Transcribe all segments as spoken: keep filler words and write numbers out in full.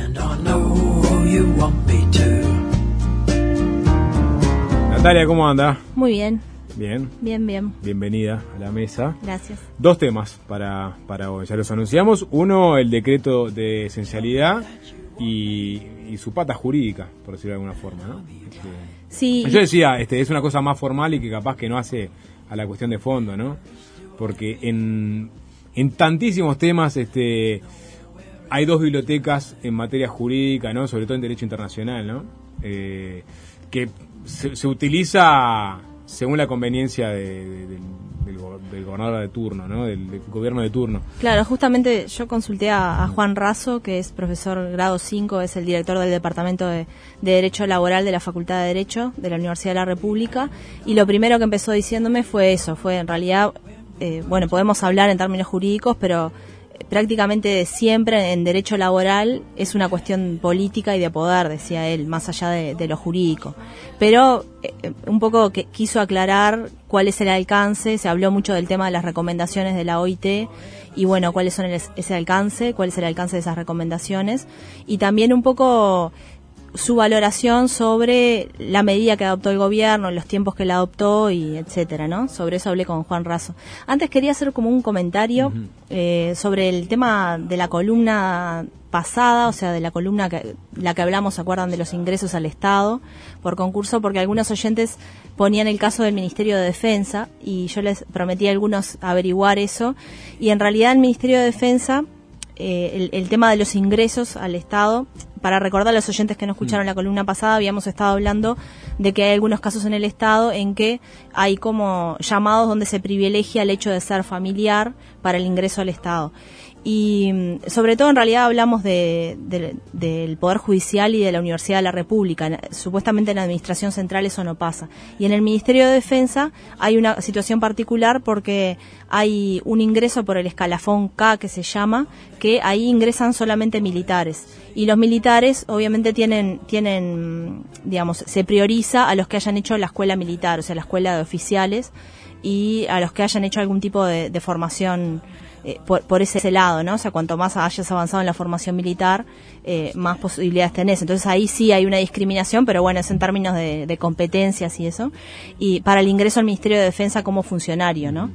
Natalia, ¿cómo anda? Muy bien. Bien. Bien, bien. Bienvenida a la mesa. Gracias. Dos temas para, para hoy, ya los anunciamos. Uno, el decreto de esencialidad y, y su pata jurídica, por decirlo de alguna forma, ¿no? Este, sí. Yo decía, este, es una cosa más formal y que capaz que no hace a la cuestión de fondo, ¿no? Porque en, en tantísimos temas este, hay dos bibliotecas en materia jurídica, ¿no? Sobre todo en derecho internacional, ¿no? Eh, que se, se utiliza según la conveniencia de, de, de, del, del gobernador de turno, ¿no? Del, del gobierno de turno. Claro, justamente yo consulté a, a Juan Razo, que es profesor grado cinco, es el director del Departamento de, de Derecho Laboral de la Facultad de Derecho de la Universidad de la República, y lo primero que empezó diciéndome fue eso, fue en realidad, eh, bueno, podemos hablar en términos jurídicos, pero prácticamente siempre en derecho laboral es una cuestión política y de poder, decía él, más allá de, de lo jurídico. Pero eh, un poco que quiso aclarar cuál es el alcance, se habló mucho del tema de las recomendaciones de la O I T y bueno, cuáles son el, ese alcance, cuál es el alcance de esas recomendaciones, y también un poco su valoración sobre la medida que adoptó el gobierno, los tiempos que la adoptó y etcétera, ¿no? Sobre eso hablé con Juan Razo. Antes quería hacer como un comentario uh-huh. eh, sobre el tema de la columna pasada, o sea, de la columna que la que hablamos, ¿se acuerdan? De los ingresos al Estado por concurso, porque algunos oyentes ponían el caso del Ministerio de Defensa y yo les prometí a algunos averiguar eso, y en realidad el Ministerio de Defensa, eh, el, el tema de los ingresos al Estado, para recordar a los oyentes que no escucharon la columna pasada, habíamos estado hablando de que hay algunos casos en el Estado en que hay como llamados donde se privilegia el hecho de ser familiar para el ingreso al Estado. Y sobre todo en realidad hablamos de, de, del Poder Judicial y de la Universidad de la República. Supuestamente en la Administración Central eso no pasa. Y en el Ministerio de Defensa hay una situación particular porque hay un ingreso por el escalafón K, que se llama, que ahí ingresan solamente militares. Y los militares obviamente tienen, tienen, digamos, se prioriza a los que hayan hecho la escuela militar, o sea, la escuela de oficiales, y a los que hayan hecho algún tipo de, de formación Eh, por, por ese lado, ¿no? O sea, cuanto más hayas avanzado en la formación militar, eh, más posibilidades tenés. Entonces ahí sí hay una discriminación, pero bueno, es en términos de, de competencias y eso. Y para el ingreso al Ministerio de Defensa como funcionario, ¿no?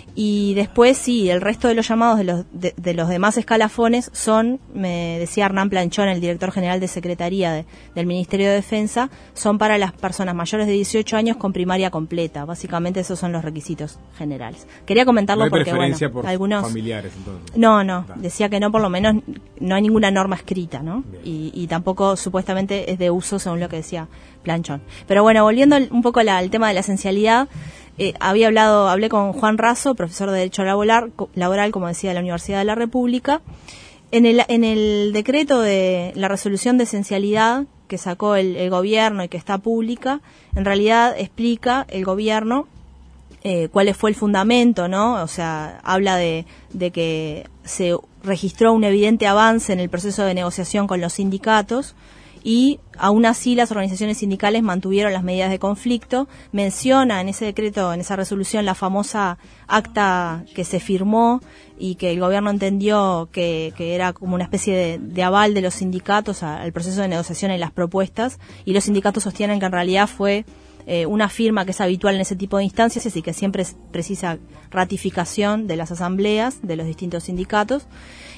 Y después sí, el resto de los llamados de los de, de los demás escalafones son, me decía Hernán Planchón, el director general de Secretaría de, del Ministerio de Defensa, son para las personas mayores de dieciocho años con primaria completa. Básicamente esos son los requisitos generales. Quería comentarlo no hay porque, bueno, por algunos... familiares, entonces. No, no, decía que no, por lo menos no hay ninguna norma escrita, ¿no? Y, y tampoco supuestamente es de uso según lo que decía Planchón. Pero bueno, volviendo un poco la, al tema de la esencialidad, Eh, había hablado, hablé con Juan Razo, profesor de Derecho Laboral, laboral, como decía, de la Universidad de la República. En el, en el decreto de la resolución de esencialidad que sacó el, el gobierno y que está pública, en realidad explica el gobierno eh, cuál fue el fundamento, ¿no? O sea, habla de, de que se registró un evidente avance en el proceso de negociación con los sindicatos, y aún así las organizaciones sindicales mantuvieron las medidas de conflicto. Menciona en ese decreto, en esa resolución, la famosa acta que se firmó y que el gobierno entendió que, que era como una especie de, de aval de los sindicatos a, al proceso de negociación y las propuestas, y los sindicatos sostienen que en realidad fue eh, una firma que es habitual en ese tipo de instancias y que siempre precisa ratificación de las asambleas de los distintos sindicatos.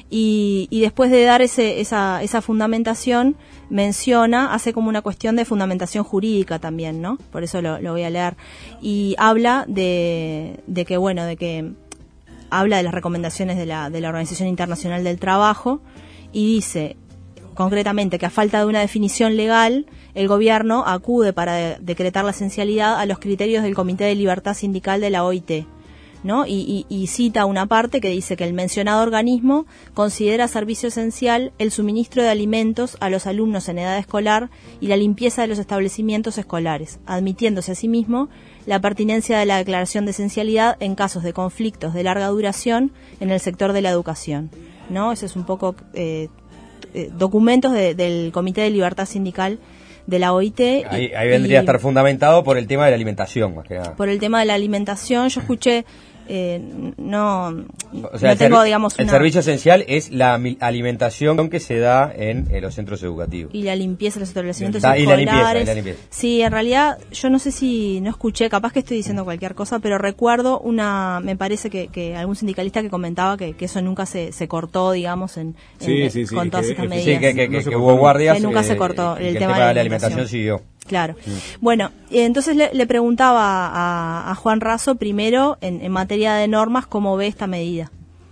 Y, y después de dar ese, esa, esa fundamentación, menciona, hace como una cuestión de fundamentación jurídica también, ¿no? Por eso lo, lo voy a leer. Y habla de, de que, bueno, de que habla de las recomendaciones de la, de la Organización Internacional del Trabajo, y dice concretamente que a falta de una definición legal, el gobierno acude para de, decretar la esencialidad a los criterios del Comité de Libertad Sindical de la O I T, ¿no? Y, y, y cita una parte que dice que el mencionado organismo considera servicio esencial el suministro de alimentos a los alumnos en edad escolar y la limpieza de los establecimientos escolares, admitiéndose asimismo la pertinencia de la declaración de esencialidad en casos de conflictos de larga duración en el sector de la educación, ¿no? Ese es un poco eh, eh, documentos de, del Comité de Libertad Sindical de la O I T. Ahí, ahí vendría y, a estar fundamentado por el tema de la alimentación, más que nada. Por el tema de la alimentación. Yo escuché eh, no, o sea, no tengo, el digamos, el una... servicio esencial es la alimentación que se da en, en los centros educativos. Y la limpieza, los establecimientos ah, escolares. Y la limpieza, y la limpieza. Sí, en realidad, yo no sé si no escuché, capaz que estoy diciendo cualquier cosa, pero recuerdo una, me parece que, que algún sindicalista que comentaba que, que eso nunca se, se cortó, digamos, en, sí, en sí, sí, con todas que, estas que, medidas. Sí, que, que, no que, que hubo guardias. Que nunca eh, se cortó el, el tema, tema de de la alimentación, alimentación siguió. Claro. Mm. Bueno, entonces le, le preguntaba a, a Juan Raso primero, en, en materia de normas, cómo ve esta medida.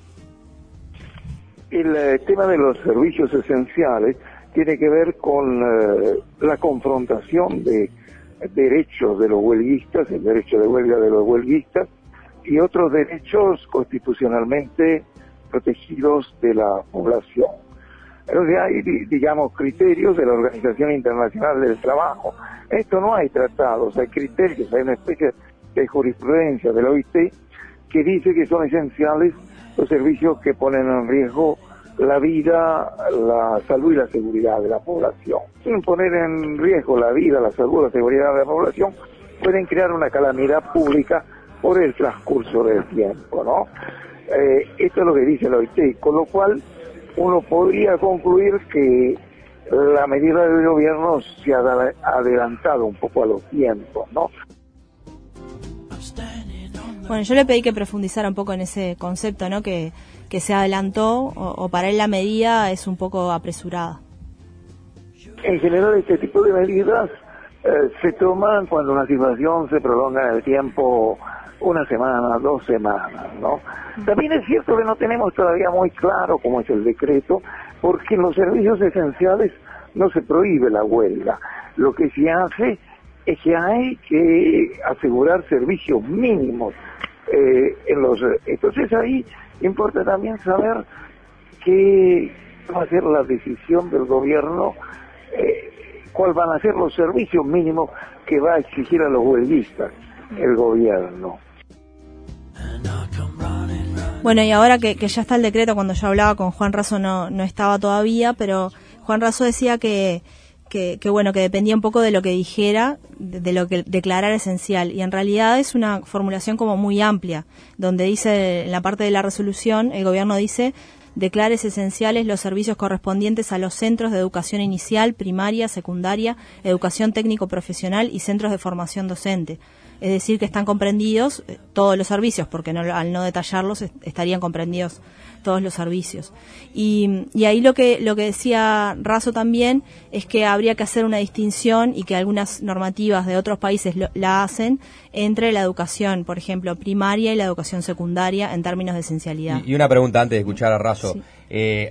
El eh, tema de los servicios esenciales tiene que ver con eh, la confrontación de derechos de los huelguistas, el derecho de huelga de los huelguistas y otros derechos constitucionalmente protegidos de la población. Entonces hay, digamos, criterios de la Organización Internacional del Trabajo. Esto no hay tratados, hay criterios, hay una especie de jurisprudencia de la O I T que dice que son esenciales los servicios que ponen en riesgo la vida, la salud y la seguridad de la población. Sin poner en riesgo la vida, la salud y la seguridad de la población, pueden crear una calamidad pública por el transcurso del tiempo, ¿no? Eh, esto es lo que dice la O I T, con lo cual uno podría concluir que la medida del gobierno se ha adelantado un poco a los tiempos, ¿no? Bueno, yo le pedí que profundizara un poco en ese concepto, ¿no? Que, que se adelantó o, o para él la medida es un poco apresurada. En general, este tipo de medidas eh, se toman cuando una situación se prolonga en el tiempo, una semana, dos semanas, ¿no? También es cierto que no tenemos todavía muy claro cómo es el decreto, porque en los servicios esenciales no se prohíbe la huelga. Lo que se hace es que hay que asegurar servicios mínimos eh, en los. Entonces ahí importa también saber qué va a ser la decisión del gobierno, eh, cuáles van a ser los servicios mínimos que va a exigir a los huelguistas el gobierno. Bueno, y ahora que, que ya está el decreto, cuando yo hablaba con Juan Raso no, no estaba todavía, pero Juan Raso decía que, que, que bueno, que dependía un poco de lo que dijera, de, de lo que declarara esencial, y en realidad es una formulación como muy amplia, donde dice, en la parte de la resolución, el gobierno dice: declares esenciales los servicios correspondientes a los centros de educación inicial, primaria, secundaria, educación técnico-profesional y centros de formación docente. Es decir, que están comprendidos eh, todos los servicios, porque no, al no detallarlos est- estarían comprendidos todos los servicios. Y, y ahí lo que lo que decía Raso también es que habría que hacer una distinción, y que algunas normativas de otros países lo, la hacen, entre la educación, por ejemplo, primaria y la educación secundaria en términos de esencialidad. Y, y una pregunta antes de escuchar a Raso. Sí. Eh,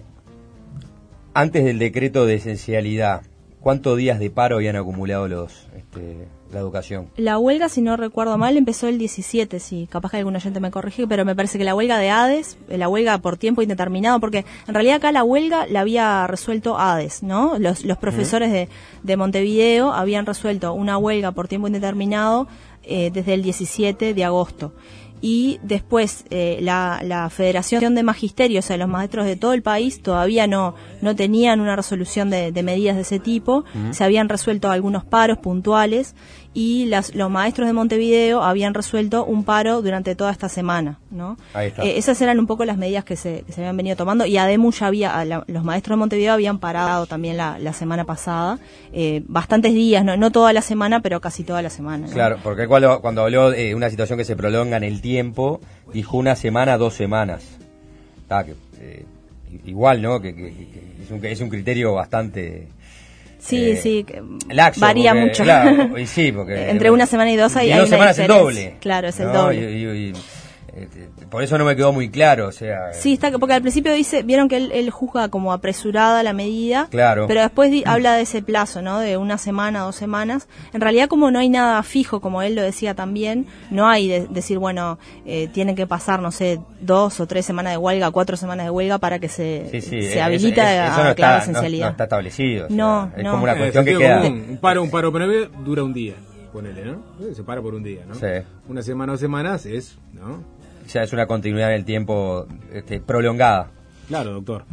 antes del decreto de esencialidad, ¿cuántos días de paro habían acumulado los este, la educación? La huelga, si no recuerdo mal, empezó el diecisiete, sí, capaz que algún oyente me corrige, pero me parece que la huelga de ADES, la huelga por tiempo indeterminado, porque en realidad acá la huelga la había resuelto ADES, ¿no? Los, los profesores de, de Montevideo habían resuelto una huelga por tiempo indeterminado eh, desde el diecisiete de agosto. Y después eh, la, la Federación de Magisterio, o sea, los maestros de todo el país, todavía no no tenían una resolución de, de medidas de ese tipo. Uh-huh. Se habían resuelto algunos paros puntuales, y las, los maestros de Montevideo habían resuelto un paro durante toda esta semana, ¿no? Ahí está. Eh, esas eran un poco las medidas que se, que se habían venido tomando, y ADEMU ya había, la, los maestros de Montevideo habían parado también la, la semana pasada, eh, bastantes días, no, no toda la semana, pero casi toda la semana, ¿no? Claro, porque cuando, cuando habló de eh, una situación que se prolonga en el tiempo, dijo una semana, dos semanas. Ah, que, eh, igual, ¿no? Que, que, que es, un, es un criterio bastante... Sí, eh, sí, que laxo, varía porque, mucho. Claro, y sí, porque entre una semana y dos hay, y hay dos una semanas es el diferencia. doble. Claro, es el ¿no? doble. Y, y, y, eh, por eso no me quedó muy claro, o sea... Sí, está, porque al principio dice, vieron que él, él juzga como apresurada la medida, Claro. pero después di, habla de ese plazo, ¿no? De una semana, dos semanas. En realidad, como no hay nada fijo, como él lo decía también, no hay de, decir, bueno, eh, tienen que pasar, no sé, dos o tres semanas de huelga, cuatro semanas de huelga para que se, Sí, sí, se es- habilite es- a eso no declarar está, no, esencialidad. no está establecido. o sea, No, es no. como una Eh, cuestión que sentido queda... común, un paro, un paro previo dura un día, ponele, ¿no? Eh, Se para por un día, ¿no? Sí. Una semana o semanas es, ¿no? O sea, es una continuidad en el tiempo este, prolongada. Claro, doctor.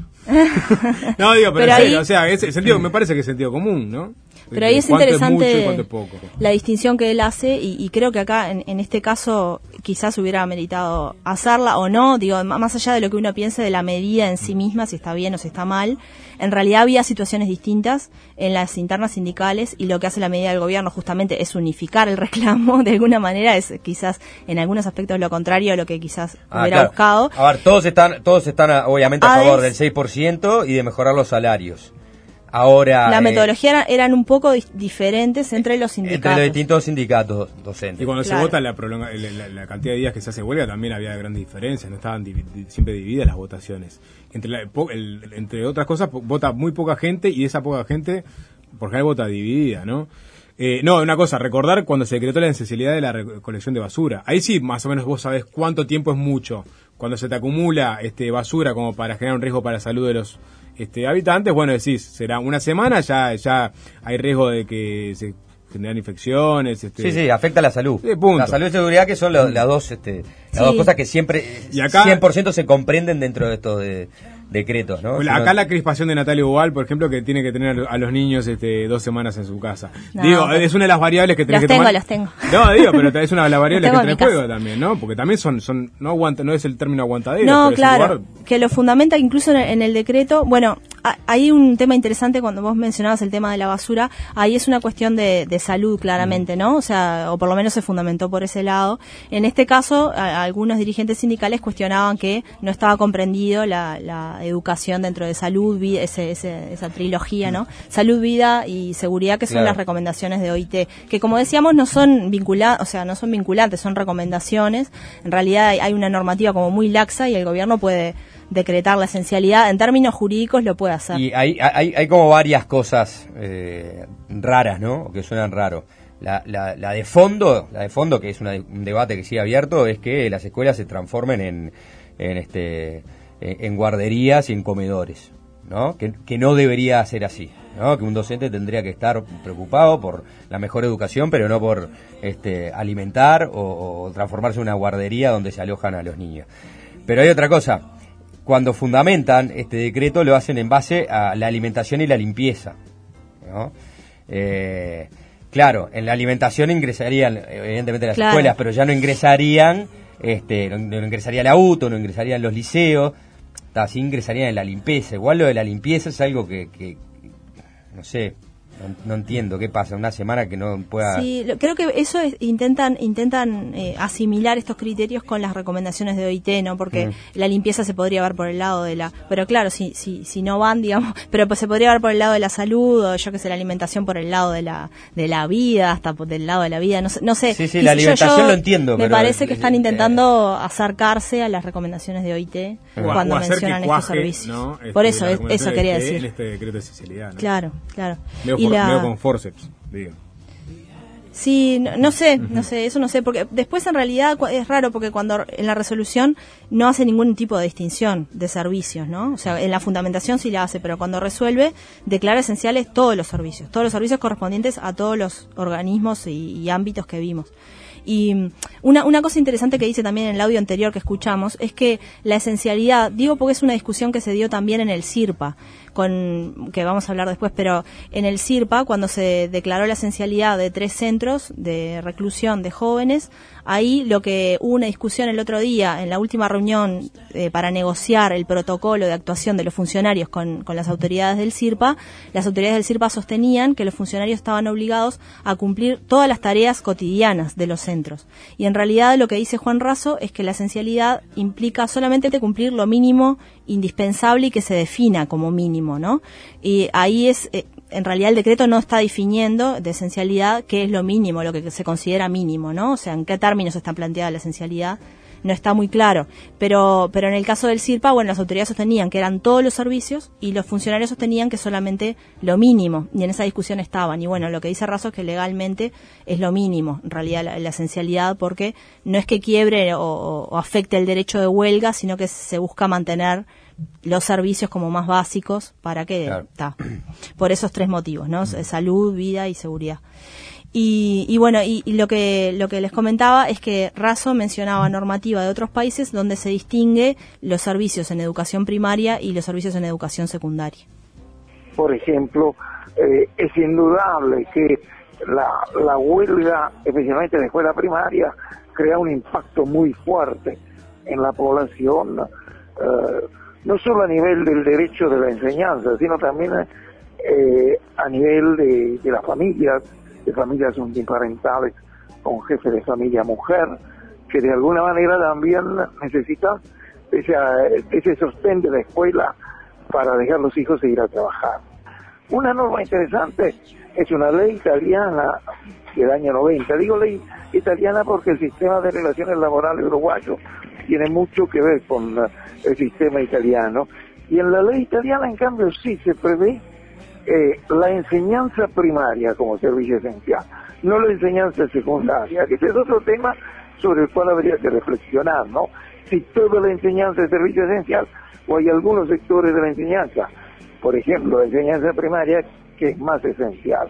No, digo, pero, pero en serio, ahí, o sea, es, sentido, me parece que es sentido común, ¿no? Pero ahí es interesante es mucho y poco. La distinción que él hace y, y creo que acá en, en este caso quizás hubiera meritado hacerla o no, digo, más allá de lo que uno piense de la medida en sí misma, si está bien o si está mal, en realidad había situaciones distintas en las internas sindicales y lo que hace la medida del gobierno justamente es unificar el reclamo, de alguna manera es quizás en algunos aspectos lo contrario a lo que quizás ah, hubiera claro. buscado. A ver, todos están, todos están obviamente a Ades, favor del seis por ciento y de mejorar los salarios. Ahora, la eh, metodología era, eran un poco di- diferentes entre los sindicatos. Entre los distintos sindicatos docentes. Y cuando claro. se vota la, prolonga, la, la cantidad de días que se hace huelga también había grandes diferencias, no estaban divi- siempre divididas las votaciones. Entre, la, el, entre otras cosas, vota muy poca gente y esa poca gente, por general, vota dividida, ¿no? Eh, no, una cosa, recordar cuando se decretó la esencialidad de la recolección de basura. Ahí sí, más o menos vos sabés cuánto tiempo es mucho. Cuando se te acumula este basura como para generar un riesgo para la salud de los este habitantes, bueno, decís, será una semana, ya ya hay riesgo de que se generan infecciones. Este... Sí, sí, afecta a la salud. Sí, punto. La salud y seguridad, que son lo, las dos este, las sí. dos cosas que siempre y acá, cien por ciento se comprenden dentro de estos de, decretos, ¿no? Acá si no... la crispación de Natalia Ubal, por ejemplo, que tiene que tener a los niños este, dos semanas en su casa. No, digo, es una de las variables que tenés los que tengo, tomar. Los tengo, No, digo, pero es una de las variables que tenés en juego también, ¿no? Porque también son, son no aguanta, no es el término aguantadero. No, pero claro, lugar... que lo fundamenta incluso en el, en el decreto. Bueno, a, hay un tema interesante cuando vos mencionabas el tema de la basura. Ahí es una cuestión de, de salud, claramente, ¿no? O sea, o por lo menos se fundamentó por ese lado. En este caso, a, algunos dirigentes sindicales cuestionaban que no estaba comprendido la, la educación dentro de salud, vida, ese, ese, esa trilogía, ¿no? Salud, vida y seguridad, que son claro. las recomendaciones de O I T, que como decíamos no son vinculadas, o sea, no son vinculantes, son recomendaciones. En realidad hay, hay una normativa como muy laxa y el gobierno puede decretar la esencialidad, en términos jurídicos lo puede hacer. Y hay, hay, hay como varias cosas eh, raras, ¿no? O que suenan raro. La, la, la de fondo, la de fondo, que es una, un debate que sigue abierto, es que las escuelas se transformen en, en este en guarderías y en comedores, ¿no? Que, que no debería ser así, ¿no? Que un docente tendría que estar preocupado por la mejor educación, pero no por este alimentar o, o transformarse en una guardería donde se alojan a los niños. Pero hay otra cosa. Cuando fundamentan este decreto lo hacen en base a la alimentación y la limpieza, ¿no? Eh, claro, en la alimentación ingresarían evidentemente las claro. escuelas, pero ya no ingresarían, este, no, no ingresaría la U T O, no ingresarían los liceos, así ingresarían en la limpieza. Igual lo de la limpieza es algo que, que no sé, no, no entiendo qué pasa, una semana que no pueda... Sí, lo, creo que eso es, intentan intentan eh, asimilar estos criterios con las recomendaciones de O I T, ¿no? Porque mm. la limpieza se podría ver por el lado de la... Pero claro, si si si no van, digamos, pero pues se podría ver por el lado de la salud, o yo que sé, la alimentación por el lado de la de la vida, hasta por del lado de la vida, no sé. No sé sí, sí, la alimentación yo, yo lo entiendo. Me pero parece que están eh, intentando acercarse a las recomendaciones de O I T o cuando o mencionan cuaje, estos servicios. ¿no? Este, por eso, es, eso quería decir. En este decreto de esencialidad, ¿no? Claro, claro. Veo, y for, la... veo con forceps, digo. Sí, no, no sé, uh-huh. no sé, eso no sé, porque después en realidad es raro porque cuando en la resolución no hace ningún tipo de distinción de servicios, ¿no? O sea, en la fundamentación sí la hace, pero cuando resuelve declara esenciales todos los servicios, todos los servicios correspondientes a todos los organismos y, y ámbitos que vimos. Y una, una cosa interesante que dice también en el audio anterior que escuchamos es que la esencialidad, digo porque es una discusión que se dio también en el CIRPA, con que vamos a hablar después, pero en el CIRPA, cuando se declaró la esencialidad de tres centros de reclusión de jóvenes, ahí lo que hubo una discusión el otro día, en la última reunión eh, para negociar el protocolo de actuación de los funcionarios con, con las autoridades del CIRPA, las autoridades del CIRPA sostenían que los funcionarios estaban obligados a cumplir todas las tareas cotidianas de los centros. Y en realidad lo que dice Juan Raso es que la esencialidad implica solamente cumplir lo mínimo indispensable y que se defina como mínimo, ¿no? Y ahí es, eh, en realidad el decreto no está definiendo de esencialidad qué es lo mínimo, lo que se considera mínimo, ¿no? O sea, en qué términos está planteada la esencialidad, no está muy claro. Pero, pero en el caso del CIRPA, bueno, las autoridades sostenían que eran todos los servicios y los funcionarios sostenían que solamente lo mínimo, y en esa discusión estaban. Y bueno, lo que dice Raso es que legalmente es lo mínimo, en realidad la, la esencialidad, porque no es que quiebre o, o afecte el derecho de huelga, sino que se busca mantener los servicios como más básicos para que, claro. ta, por esos tres motivos, ¿no? Salud, vida y seguridad. Y, y bueno, y, y lo que lo que les comentaba es que Raso mencionaba normativa de otros países donde se distingue los servicios en educación primaria y los servicios en educación secundaria. Por ejemplo, eh, es indudable que la, la huelga, especialmente en la escuela primaria, crea un impacto muy fuerte en la población, eh, no solo a nivel del derecho de la enseñanza, sino también eh, a nivel de, de las familias, de familias uniparentales con jefe de familia mujer, que de alguna manera también necesitan ese, ese sostén de la escuela para dejar los hijos e ir a trabajar. Una norma interesante es una ley italiana del año noventa. Digo ley italiana porque el sistema de relaciones laborales uruguayo tiene mucho que ver con el sistema italiano. Y en la ley italiana, en cambio, sí se prevé eh, la enseñanza primaria como servicio esencial, no la enseñanza secundaria, que ese es otro tema sobre el cual habría que reflexionar, ¿no? Si toda la enseñanza es servicio esencial o hay algunos sectores de la enseñanza, por ejemplo, la enseñanza primaria, que es más esencial.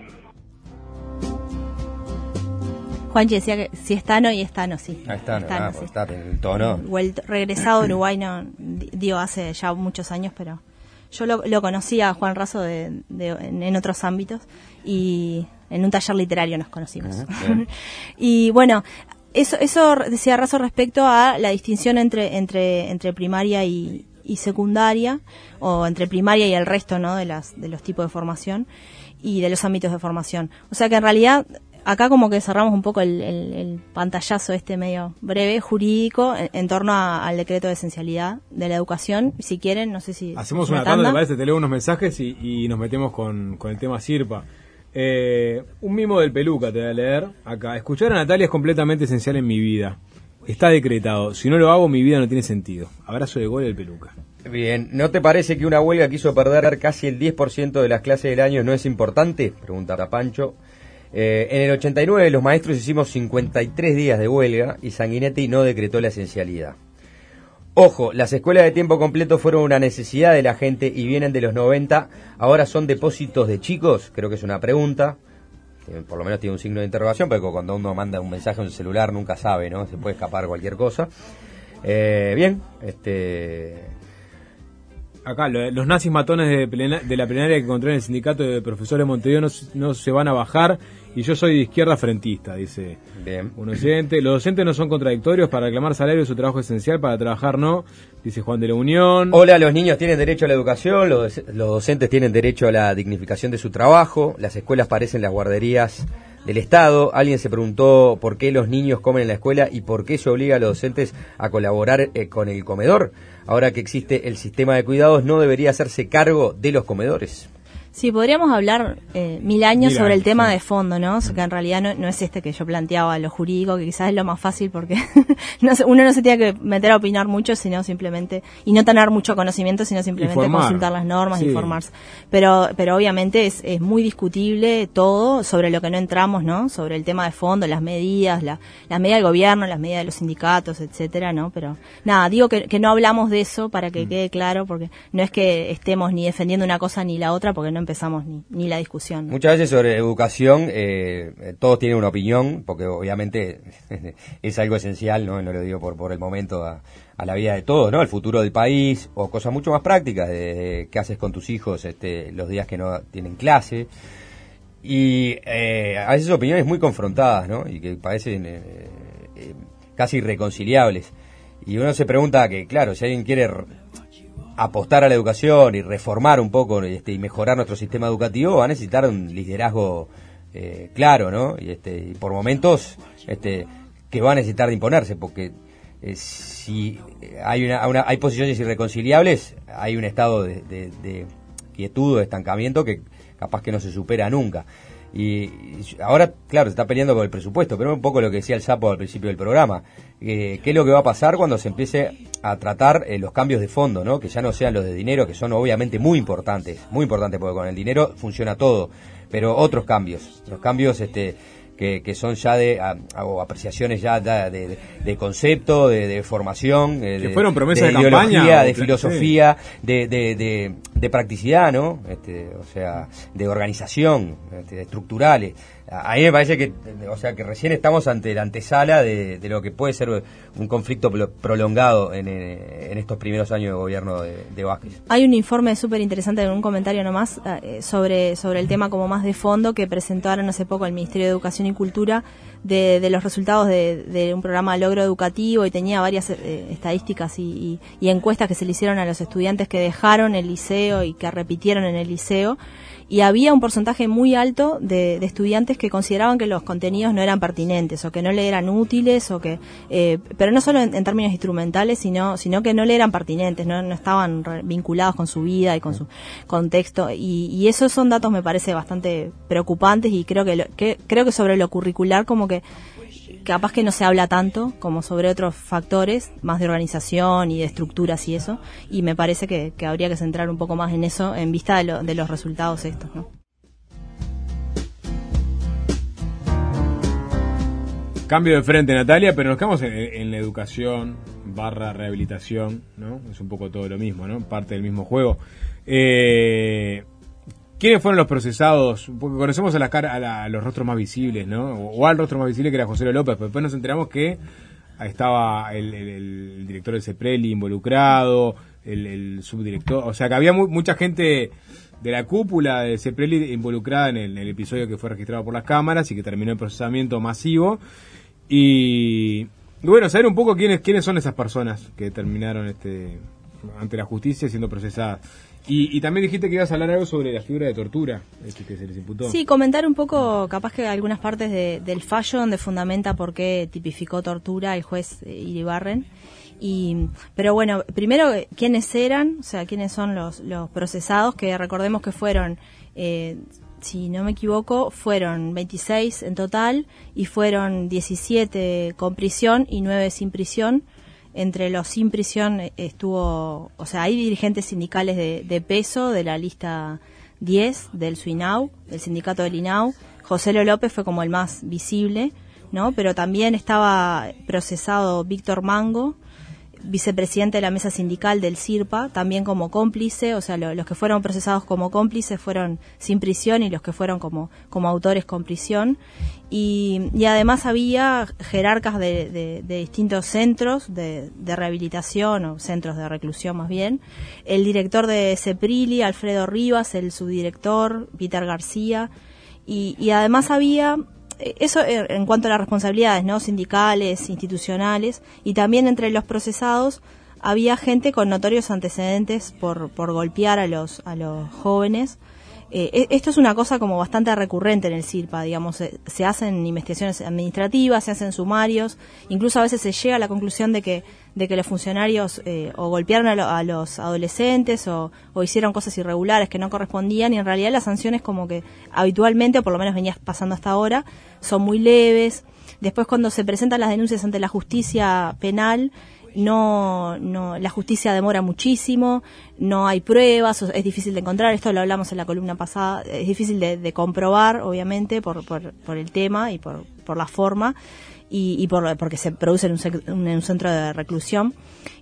Juanchi decía que si es Tano y es Tano, sí. Ah, está, Tano, ah, sí. pues está en el tono. O el regresado a Uruguay, no, digo, hace ya muchos años, pero yo lo, lo conocía a Juan Raso de, de, en, en otros ámbitos y en un taller literario nos conocimos. Uh-huh, y bueno, eso, eso decía Raso respecto a la distinción entre, entre, entre primaria y, y secundaria, o entre primaria y el resto, ¿no?, de las, de los tipos de formación y de los ámbitos de formación. O sea que en realidad acá como que cerramos un poco el, el, el pantallazo este medio breve, jurídico, en, en torno a, al decreto de esencialidad de la educación. Si quieren, no sé si... Hacemos una tanda, ¿te parece? Te leo unos mensajes y, y nos metemos con, con el tema Sirpa. Eh, un mimo del Peluca te voy a leer acá. Escuchar a Natalia es completamente esencial en mi vida. Está decretado. Si no lo hago, mi vida no tiene sentido. Abrazo de gol del Peluca. Bien, ¿no te parece que una huelga que hizo perder casi el diez por ciento de las clases del año no es importante? Pregunta Pancho. Eh, en el ochenta y nueve los maestros hicimos cincuenta y tres días de huelga y Sanguinetti no decretó la esencialidad. Ojo, las escuelas de tiempo completo fueron una necesidad de la gente y vienen de los noventa, ahora son depósitos de chicos, creo que es una pregunta, por lo menos tiene un signo de interrogación, porque cuando uno manda un mensaje en el celular nunca sabe, ¿no? Se puede escapar cualquier cosa. Eh, bien, este... Acá, los nazis matones de, plena, de la plenaria que encontré en el sindicato de profesores de Montevideo no, no se van a bajar y yo soy de izquierda frentista, dice Bien. un oyente. Los docentes no son contradictorios, para reclamar salario su trabajo esencial, para trabajar no, dice Juan de la Unión. Hola, los niños tienen derecho a la educación, los, los docentes tienen derecho a la dignificación de su trabajo, las escuelas parecen las guarderías del Estado. Alguien se preguntó por qué los niños comen en la escuela y por qué se obliga a los docentes a colaborar eh, con el comedor. Ahora que existe el sistema de cuidados, ¿no debería hacerse cargo de los comedores? Sí, podríamos hablar eh, mil años Mira, sobre el tema sí. de fondo, ¿no? O sea, que en realidad no, no es este que yo planteaba, lo jurídico, que quizás es lo más fácil porque no se, uno no se tiene que meter a opinar mucho, sino simplemente, y no tener mucho conocimiento, sino simplemente Informar. consultar las normas, Sí. informarse. Pero, pero obviamente es, es muy discutible todo sobre lo que no entramos, ¿no? Sobre el tema de fondo, las medidas, la, las medidas del gobierno, las medidas de los sindicatos, etcétera, ¿no? Pero nada, digo que, que no hablamos de eso para que mm. quede claro, porque no es que estemos ni defendiendo una cosa ni la otra, porque no empezamos ni, ni la discusión, ¿no? Muchas veces sobre educación eh, todos tienen una opinión, porque obviamente es algo esencial, no no lo digo por por el momento, a, a la vida de todos, ¿no? El futuro del país, o cosas mucho más prácticas, de, de qué haces con tus hijos este, los días que no tienen clase. Y eh, a veces opiniones muy confrontadas, ¿no? Y que parecen eh, eh, casi irreconciliables. Y uno se pregunta que, claro, si alguien quiere apostar a la educación y reformar un poco este, y mejorar nuestro sistema educativo, va a necesitar un liderazgo eh, claro, ¿no? Y, este, y por momentos este, que va a necesitar de imponerse, porque eh, si hay una, una hay posiciones irreconciliables, hay un estado de, de, de quietud, de estancamiento que capaz que no se supera nunca. Y, y ahora, claro, se está peleando por el presupuesto, pero un poco lo que decía el Sapo al principio del programa. Eh, ¿Qué es lo que va a pasar cuando se empiece a tratar eh, los cambios de fondo, ¿no? Que ya no sean los de dinero, que son obviamente muy importantes, muy importantes, porque con el dinero funciona todo, pero otros cambios, los cambios este que, que son ya de a, o apreciaciones ya de, de, de concepto, de, de formación, que de, fueron promesas de, de ideología, campaña, de o, filosofía, sí. de, de, de, de practicidad, ¿no? Este, o sea, de organización, este, de estructurales. A mí me parece que, o sea, que recién estamos ante la antesala de, de lo que puede ser un conflicto prolongado en, en estos primeros años de gobierno de, de Vázquez. Hay un informe súper interesante, un comentario nomás, eh, sobre, sobre el tema como más de fondo que presentaron hace poco el Ministerio de Educación y Cultura de, de los resultados de, de un programa de logro educativo, y tenía varias eh, estadísticas y, y, y encuestas que se le hicieron a los estudiantes que dejaron el liceo y que repitieron en el liceo. Y había un porcentaje muy alto de, de estudiantes que consideraban que los contenidos no eran pertinentes o que no le eran útiles, o que eh, pero no solo en, en términos instrumentales, sino sino que no le eran pertinentes, no, no estaban re, vinculados con su vida y con su contexto. Y, y esos son datos, me parece, bastante preocupantes, y creo que, lo, que creo que sobre lo curricular como que capaz que no se habla tanto como sobre otros factores más de organización y de estructuras y eso, y me parece que, que habría que centrar un poco más en eso en vista de, lo, de los resultados estos, ¿no? Cambio de frente, Natalia, pero nos quedamos en, en la educación barra rehabilitación, ¿no? Es un poco todo lo mismo, ¿no? Parte del mismo juego. Eh... ¿Quiénes fueron los procesados? Porque conocemos a, las cara, a, la, a los rostros más visibles, ¿no? O, o al rostro más visible, que era José López, pero después nos enteramos que estaba el, el, el director del CEPRELI involucrado, el, el subdirector, o sea que había mu mucha gente de la cúpula del CEPRELI involucrada en el, en el episodio que fue registrado por las cámaras y que terminó en procesamiento masivo. Y, y bueno, saber un poco quiénes, quiénes son esas personas que terminaron este ante la justicia siendo procesadas. Y, y también dijiste que ibas a hablar algo sobre la figura de tortura este, que se les imputó. Sí, comentar un poco, capaz que algunas partes de, del fallo donde fundamenta por qué tipificó tortura el juez Iribarren. Y, pero bueno, primero, ¿quiénes eran? O sea, ¿quiénes son los, los procesados? Que recordemos que fueron, eh, si no me equivoco, fueron veintiséis en total, y fueron diecisiete con prisión y nueve sin prisión. Entre los sin prisión estuvo, o sea, hay dirigentes sindicales de, de peso de la lista diez del SUINAU, del sindicato del INAU. José López fue como el más visible, ¿no? Pero también estaba procesado Víctor Mango, vicepresidente de la mesa sindical del CIRPA, también como cómplice, o sea, lo, los que fueron procesados como cómplices fueron sin prisión y los que fueron como, como autores con prisión. Y, y además había jerarcas de, de, de distintos centros de, de rehabilitación, o centros de reclusión más bien. El director de CEPRILI, Alfredo Rivas, el subdirector, Peter García, y, y además había... Eso en cuanto a las responsabilidades, ¿no? Sindicales, institucionales, y también entre los procesados había gente con notorios antecedentes por, por golpear a los, a los jóvenes. Eh, esto es una cosa como bastante recurrente en el CIRPA, digamos, se, se hacen investigaciones administrativas, se hacen sumarios, incluso a veces se llega a la conclusión de que de que los funcionarios eh, o golpearon a, lo, a los adolescentes o, o hicieron cosas irregulares que no correspondían, y en realidad las sanciones, como que habitualmente, o por lo menos venía pasando hasta ahora, son muy leves. Después, cuando se presentan las denuncias ante la justicia penal, no, no, la justicia demora muchísimo, no hay pruebas, es difícil de encontrar, esto lo hablamos en la columna pasada, es difícil de, de comprobar, obviamente, por, por, por el tema y por, por la forma, y, y por, porque se produce en un, sec, en un centro de reclusión.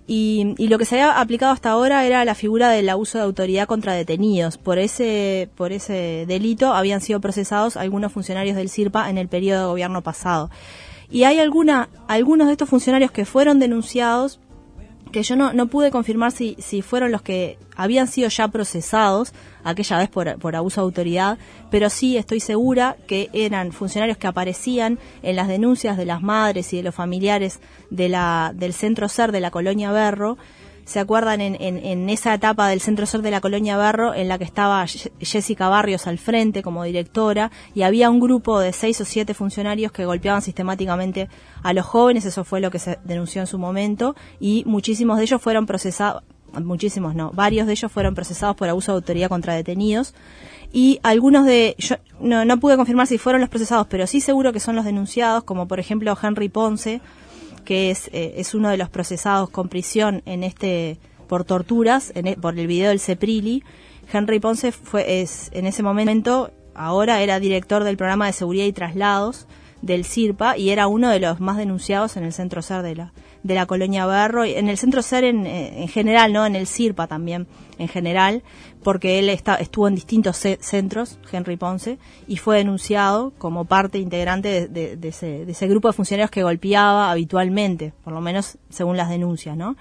Y, y lo que se había aplicado hasta ahora era la figura del abuso de autoridad contra detenidos. Por ese, por ese delito habían sido procesados algunos funcionarios del CIRPA en el periodo de gobierno pasado. Y hay alguna, algunos de estos funcionarios que fueron denunciados, que yo no, no pude confirmar si, si fueron los que habían sido ya procesados aquella vez por, por abuso de autoridad, pero sí estoy segura que eran funcionarios que aparecían en las denuncias de las madres y de los familiares de la, del Centro SER de la Colonia Berro. ¿Se acuerdan en, en, en esa etapa del Centro SER de la Colonia Berro en la que estaba Jessica Barrios al frente como directora, y había un grupo de seis o siete funcionarios que golpeaban sistemáticamente a los jóvenes? Eso fue lo que se denunció en su momento, y muchísimos de ellos fueron procesados, muchísimos no, varios de ellos fueron procesados por abuso de autoridad contra detenidos, y algunos de, yo no, no pude confirmar si fueron los procesados, pero sí seguro que son los denunciados, como por ejemplo Henry Ponce, que es eh, es uno de los procesados con prisión en este por torturas en, por el video del CEPRILI. Henry Ponce fue es en ese momento, ahora era director del programa de seguridad y traslados del CIRPA y era uno de los más denunciados en el Centro SER de la de la Colonia Berro, en el Centro SER en, en general, no en el CIRPA también en general, porque él está, estuvo en distintos ce- centros, Henry Ponce, y fue denunciado como parte integrante de, de, de, ese, de ese grupo de funcionarios que golpeaba habitualmente, por lo menos según las denuncias, ¿no?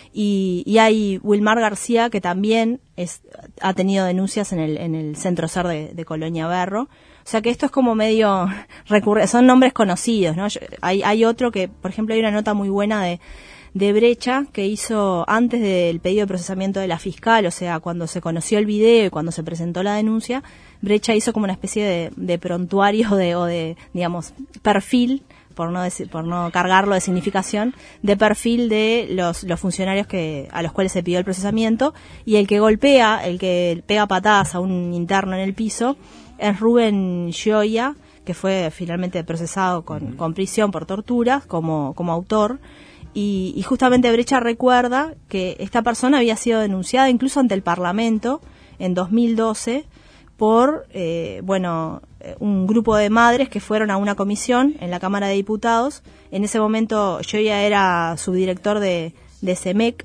Y, y hay Wilmar García, que también es, ha tenido denuncias en el, en el Centro SER de, de Colonia Berro. O sea que esto es como medio recurrente, son nombres conocidos, ¿no? Yo, hay, hay otro que, por ejemplo, hay una nota muy buena de, de Brecha que hizo antes del pedido de procesamiento de la fiscal, o sea, cuando se conoció el video y cuando se presentó la denuncia, Brecha hizo como una especie de, de prontuario de, o de, digamos, perfil, por no decir, por no cargarlo de significación, de perfil de los, los funcionarios que, a los cuales se pidió el procesamiento, y el que golpea, el que pega patadas a un interno en el piso, es Rubén Gioia, que fue finalmente procesado con, con prisión por torturas como, como autor, y, y justamente Brecha recuerda que esta persona había sido denunciada incluso ante el Parlamento en dos mil doce por, eh, bueno, un grupo de madres que fueron a una comisión en la Cámara de Diputados. En ese momento Gioia era subdirector de, de CEMEC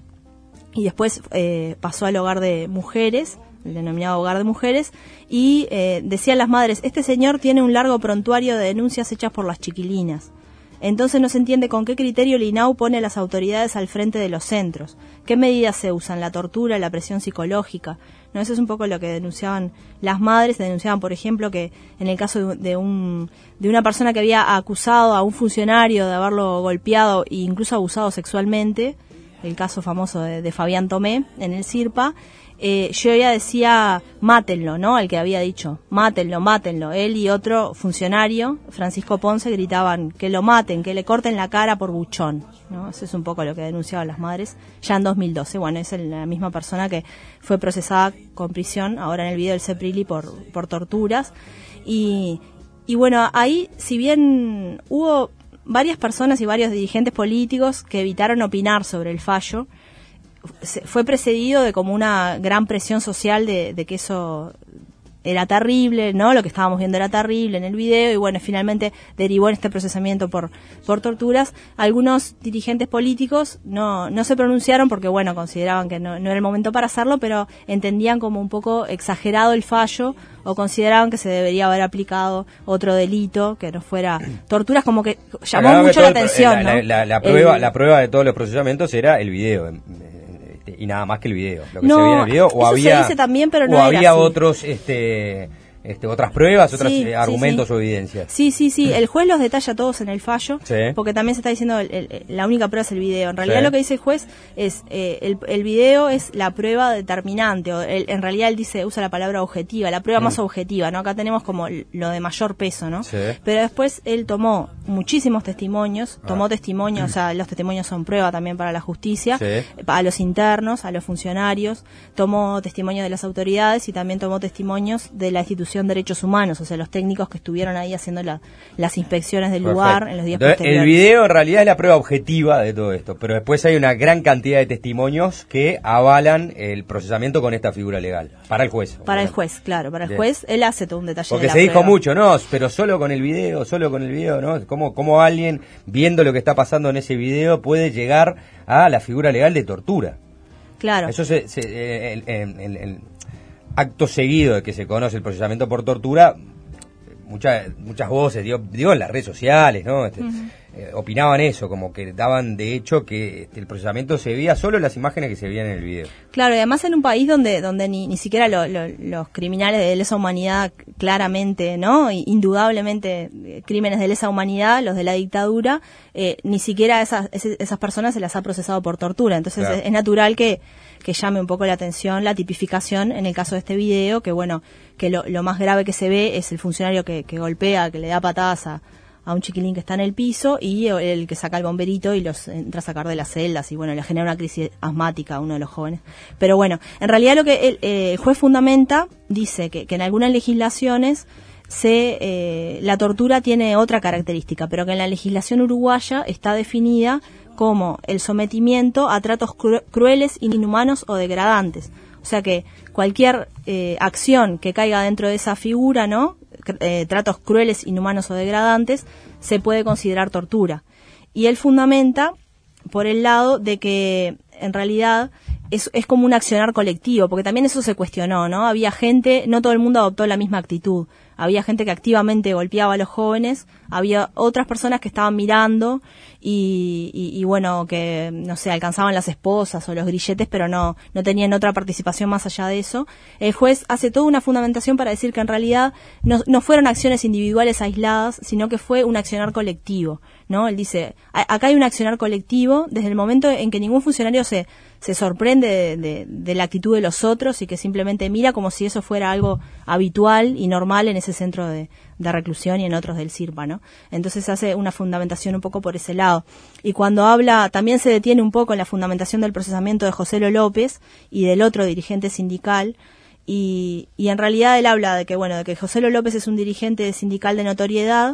y después eh, pasó al hogar de mujeres, el denominado hogar de mujeres, y eh, decían las madres, este señor tiene un largo prontuario de denuncias hechas por las chiquilinas. Entonces no se entiende con qué criterio el I N A U pone a las autoridades al frente de los centros. ¿Qué medidas se usan? La tortura, la presión psicológica. No, eso es un poco lo que denunciaban las madres. Denunciaban, por ejemplo, que en el caso de un de una persona que había acusado a un funcionario de haberlo golpeado e incluso abusado sexualmente, el caso famoso de, de Fabián Tomé en el CIRPA, eh, yo ya decía, mátenlo, ¿no? El que había dicho, mátenlo, mátenlo. Él y otro funcionario, Francisco Ponce, gritaban que lo maten, que le corten la cara por buchón, ¿no? Eso es un poco lo que denunciaban las madres ya en dos mil doce. Bueno, es la misma persona que fue procesada con prisión, ahora en el video del CEPRILI, por, por torturas. Y, y bueno, ahí, si bien hubo varias personas y varios dirigentes políticos que evitaron opinar sobre el fallo, fue precedido de como una gran presión social de, de que eso era terrible, ¿no? Lo que estábamos viendo era terrible en el video, y bueno, finalmente derivó en este procesamiento por por torturas. Algunos dirigentes políticos no no se pronunciaron porque, bueno, consideraban que no, no era el momento para hacerlo, pero entendían como un poco exagerado el fallo, o consideraban que se debería haber aplicado otro delito que no fuera torturas, como que llamó Claro, mucho que la todo, atención, la, ¿no? la, la, la prueba, el, la prueba de todos los procesamientos era el video. Y nada más que el video, lo que no, se veía en el video, o eso había, se dice también, pero no o era había así. otros, este, este, otras pruebas, otros Sí, eh, sí, argumentos sí. o evidencias. Sí, sí, sí, el juez los detalla todos en el fallo, Sí. porque también se está diciendo el, el, la única prueba es el video. En realidad Sí. lo que dice el juez es, eh, el, el video es la prueba determinante, o el, en realidad él dice, usa la palabra objetiva, la prueba Mm. más objetiva, ¿no? Acá tenemos como lo de mayor peso, ¿no? Sí. Pero después él tomó muchísimos testimonios, Ah. tomó testimonios, o sea, los testimonios son prueba también para la justicia, Sí. a los internos, a los funcionarios, tomó testimonios de las autoridades y también tomó testimonios de la institución de Derechos Humanos, o sea, los técnicos que estuvieron ahí haciendo la, las inspecciones del Perfecto. lugar en los días Entonces, posteriores. el video en realidad es la prueba objetiva de todo esto, pero después hay una gran cantidad de testimonios que avalan el procesamiento con esta figura legal, para el juez. Para el obviamente. juez, claro, para el Bien. juez, él hace todo un detalle Porque de la se dijo prueba. mucho, ¿no? Pero solo con el video, solo con el video, ¿no? ¿Cómo, cómo alguien, viendo lo que está pasando en ese video, puede llegar a la figura legal de tortura? Claro. Eso se, se, eh, el, el- el- el acto seguido de que se conoce el procesamiento por tortura, muchas muchas voces, digo, digo en las redes sociales, ¿no? Este, Ujú. eh, opinaban eso, como que daban de hecho que este, el procesamiento se veía solo en las imágenes que se veían en el video. Claro, y además en un país donde donde ni, ni siquiera lo- lo- los criminales de lesa humanidad claramente, ¿no? Y indudablemente eh, crímenes de lesa humanidad, los de la dictadura, eh, ni siquiera esas ese- esas personas se las ha procesado por tortura. Entonces Claro. es, es natural que que llame un poco la atención la tipificación en el caso de este video, que bueno, que lo, lo más grave que se ve es el funcionario que, que golpea, que le da patadas a a un chiquilín que está en el piso, y el que saca el bomberito y los entra a sacar de las celdas, y bueno, le genera una crisis asmática a uno de los jóvenes. Pero bueno, en realidad lo que el, eh, el juez fundamenta, dice que, que en algunas legislaciones se eh, la tortura tiene otra característica, pero que en la legislación uruguaya está definida como el sometimiento a tratos cru- crueles, inhumanos o degradantes. O sea que cualquier eh, acción que caiga dentro de esa figura, ¿no? Eh, tratos crueles, inhumanos o degradantes, se puede considerar tortura. Y él fundamenta por el lado de que en realidad es, es como un accionar colectivo, porque también eso se cuestionó, ¿no? Había gente, no todo el mundo adoptó la misma actitud. Había gente que activamente golpeaba a los jóvenes, había otras personas que estaban mirando y, y, y bueno, que, no sé, alcanzaban las esposas o los grilletes, pero no, no tenían otra participación más allá de eso. El juez hace toda una fundamentación para decir que en realidad no, no fueron acciones individuales aisladas, sino que fue un accionar colectivo, ¿no? Él dice, acá hay un accionar colectivo desde el momento en que ningún funcionario se, se sorprende de, de, de la actitud de los otros y que simplemente mira como si eso fuera algo habitual y normal en ese centro de, de reclusión y en otros del CIRPA, ¿no? Entonces hace una fundamentación un poco por ese lado. Y cuando habla, también se detiene un poco en la fundamentación del procesamiento de José Lo López y del otro dirigente sindical, y, y en realidad él habla de que, bueno, de que José Lo López es un dirigente sindical de notoriedad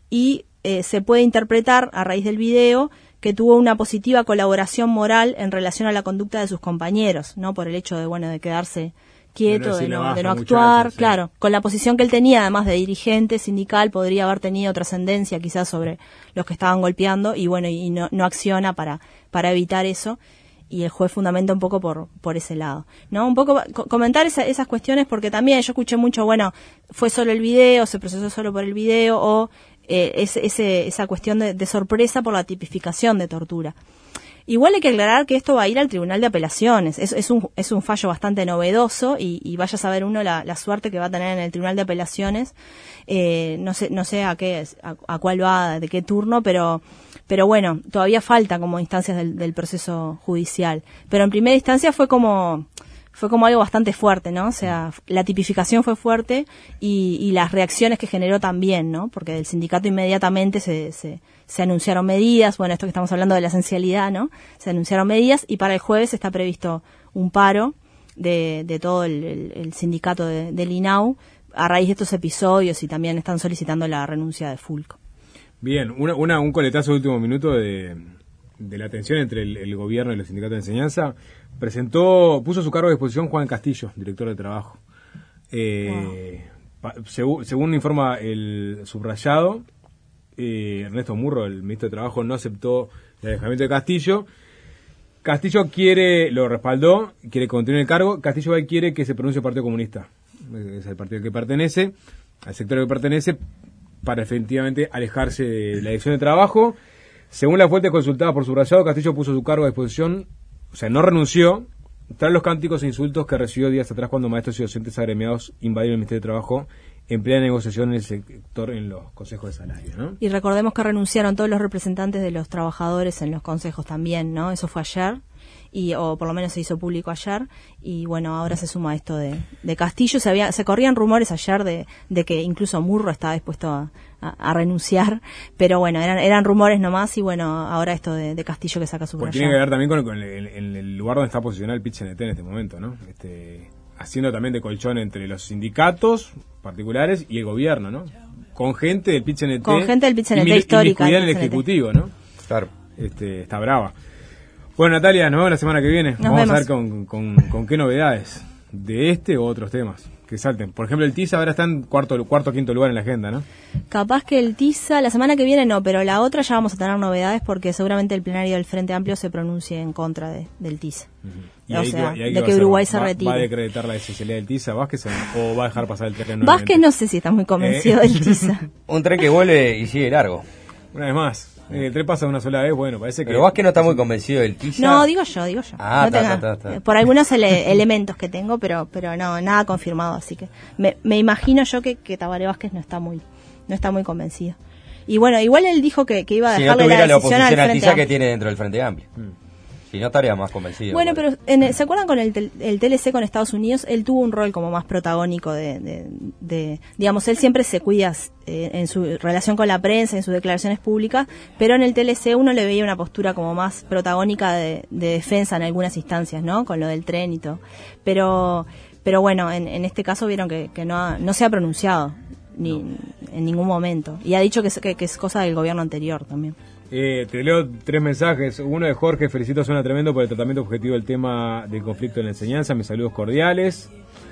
y eh, se puede interpretar a raíz del video que tuvo una positiva colaboración moral en relación a la conducta de sus compañeros, ¿no? Por el hecho de, bueno, de quedarse quieto, de no, de no actuar, muchachos, sí. Claro, con la posición que él tenía, además de dirigente sindical, podría haber tenido trascendencia quizás sobre los que estaban golpeando, y bueno, y no, no acciona para, para evitar eso, y el juez fundamenta un poco por, por ese lado, ¿no? Un poco co- comentar esa, esas cuestiones, porque también yo escuché mucho, bueno, fue solo el video, se procesó solo por el video, o eh, ese, ese, esa cuestión de, de sorpresa por la tipificación de tortura. Igual hay que aclarar que esto va a ir al Tribunal de Apelaciones. Es, es, un, es un fallo bastante novedoso y, y vaya a saber uno la, la suerte que va a tener en el Tribunal de Apelaciones. Eh, no sé, no sé a qué, a, a cuál va, de qué turno, pero, pero bueno, todavía falta como instancias del, del proceso judicial. Pero en primera instancia fue como, fue como algo bastante fuerte, ¿no? O sea, la tipificación fue fuerte y, y las reacciones que generó también, ¿no? Porque del sindicato inmediatamente se, se se anunciaron medidas, bueno, esto que estamos hablando de la esencialidad, ¿no? Se anunciaron medidas y para el jueves está previsto un paro de, de todo el, el, el sindicato de, del I N A U a raíz de estos episodios y también están solicitando la renuncia de Fulco. Bien, una, una, un coletazo de último minuto de, de la tensión entre el, el gobierno y los sindicatos de enseñanza. Presentó, puso su cargo a disposición Juan Castillo, director de trabajo. Eh, wow. pa, según, según informa el subrayado, Eh, Ernesto Murro, el ministro de Trabajo, no aceptó el alejamiento de Castillo. Castillo quiere, lo respaldó, quiere continuar el cargo. Castillo quiere que se pronuncie el Partido Comunista, es el partido que pertenece, al sector que pertenece, para efectivamente alejarse de la dirección de trabajo. Según la fuente consultada por subrayado, Castillo puso su cargo a disposición, o sea, no renunció, tras los cánticos e insultos que recibió días atrás cuando maestros y docentes agremiados invadieron el Ministerio de Trabajo en plena negociación en el sector, en los consejos de salario, ¿no? Y recordemos que renunciaron todos los representantes de los trabajadores en los consejos también, ¿no? Eso fue ayer, y o por lo menos se hizo público ayer, y bueno, ahora se suma esto de, de Castillo. Se había, se corrían rumores ayer de, de que incluso Murro estaba dispuesto a, a, a renunciar, pero bueno, eran eran rumores nomás, y bueno, ahora esto de, de Castillo que saca su Porque tiene que ver también con, con el, el, el lugar donde está posicionado el P I T C N T en este momento, ¿no? Este, haciendo también de colchón entre los sindicatos particulares y el gobierno, ¿no? Con gente del P I T C N T. Con gente del P I T C N T y, histórica. Y en el Ejecutivo, ¿no? Claro. Este, está brava. Bueno, Natalia, nos vemos la semana que viene. Nos Vamos vemos. a ver con, con, con qué novedades de este u otros temas que salten. Por ejemplo, el TISA ahora está en cuarto, cuarto quinto lugar en la agenda, ¿no? Capaz que el TISA, la semana que viene no, pero la otra ya vamos a tener novedades porque seguramente el plenario del Frente Amplio se pronuncie en contra de, del TISA. Uh-huh. O ahí sea, que, ahí de que que Uruguay se va, retire. ¿Va a decretar la esencialidad del TISA Vázquez o va a dejar pasar el tren? Vázquez no sé si está muy convencido ¿Eh? del TISA. Un tren que vuelve y sigue largo. Una vez más. El tren pasa una sola vez, bueno, parece que... Pero Vázquez no está muy convencido del TISA. No, digo yo, digo yo. Ah, no ta, tenga, ta, ta, ta. Por algunos ele- elementos que tengo, pero pero no, nada confirmado, así que me, me imagino yo que, que Tabaré Vázquez no está muy no está muy convencido. Y bueno, igual él dijo que, que iba a si dejarle no tuviera la la decisión oposición al al Frente TISA que Amplio. tiene dentro del Frente Amplio. Mm. Si no, estaría más convencido. Bueno, bueno. pero en el- ¿se acuerdan con el, tel- el T L C con Estados Unidos? Él tuvo un rol como más protagónico de, de, de digamos, él siempre se cuida eh, en su relación con la prensa, en sus declaraciones públicas, pero en el T L C uno le veía una postura como más protagónica de, de defensa en algunas instancias, ¿no? Con lo del tren y todo. Pero, pero bueno, en, en este caso vieron que, que no, ha- no se ha pronunciado ni No. en ningún momento. Y ha dicho que es, que, que es cosa del gobierno anterior también. Eh, te leo tres mensajes. Uno de Jorge: felicito, suena tremendo por el tratamiento objetivo del tema del conflicto en la enseñanza. Mis saludos cordiales.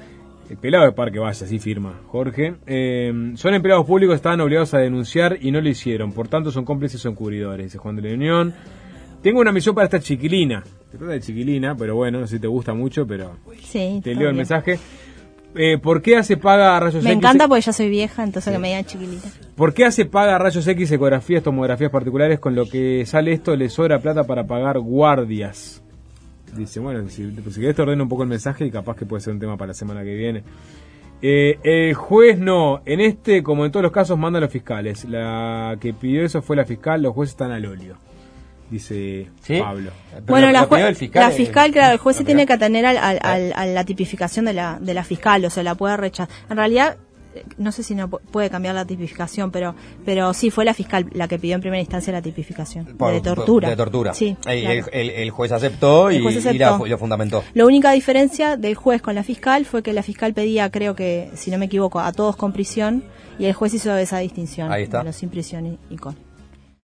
El pelado de Parque vaya, así firma Jorge. Eh, son empleados públicos, estaban obligados a denunciar y no lo hicieron. Por tanto, son cómplices o encubridores, dice Juan de la Unión. Tengo una misión para esta chiquilina. Se trata de chiquilina, pero bueno, no sé si te gusta mucho, pero sí, te leo el mensaje. Eh, ¿Por qué hace paga rayos me X? Me encanta porque ya soy vieja, entonces sí. Que me digan chiquilita. ¿Por qué hace paga rayos X, ecografías, tomografías particulares? Con lo que sale esto, le sobra plata para pagar guardias. Dice, bueno, si, si querés te ordeno un poco el mensaje y capaz que puede ser un tema para la semana que viene. Eh, el juez no, en este, como en todos los casos, manda a los fiscales. La que pidió eso fue la fiscal, los jueces están al óleo, dice ¿sí? Pablo. Pero bueno, la, la fiscal, la fiscal claro, el juez se tiene que atener al, al, al, a la tipificación de la, de la fiscal, o sea, la puede rechazar. En realidad, no sé si no puede cambiar la tipificación, pero pero sí fue la fiscal la que pidió en primera instancia la tipificación por, de tortura. De tortura. Sí, el, claro. el, el juez aceptó y, juez aceptó. y, la, y lo fundamentó. La única diferencia del juez con la fiscal fue que la fiscal pedía, creo que, si no me equivoco, a todos con prisión y el juez hizo esa distinción. Ahí está. De los sin prisión y, y con.